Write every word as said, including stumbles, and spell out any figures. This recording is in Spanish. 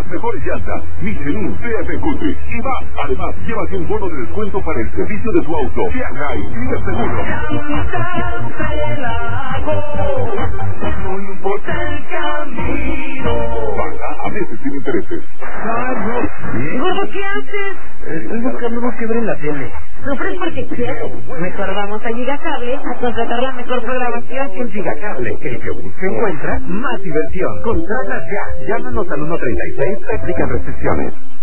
mejores llantas, Michelin, C F Culture y más. Además, llévate un bono de descuento para el servicio de tu auto. Shanghai, líder seguro. No importa el camino. Paga a veces sin intereses. Gordo, ¿qué haces? Estoy buscando unos que ver en la tele. Sufres porque quieres. Mejor vamos a Gigacable a contratar la mejor programación. En Gigacable, el que busca encuentra más diversión. Contrata ya. Llámanos al uno treinta y seis, aplican restricciones.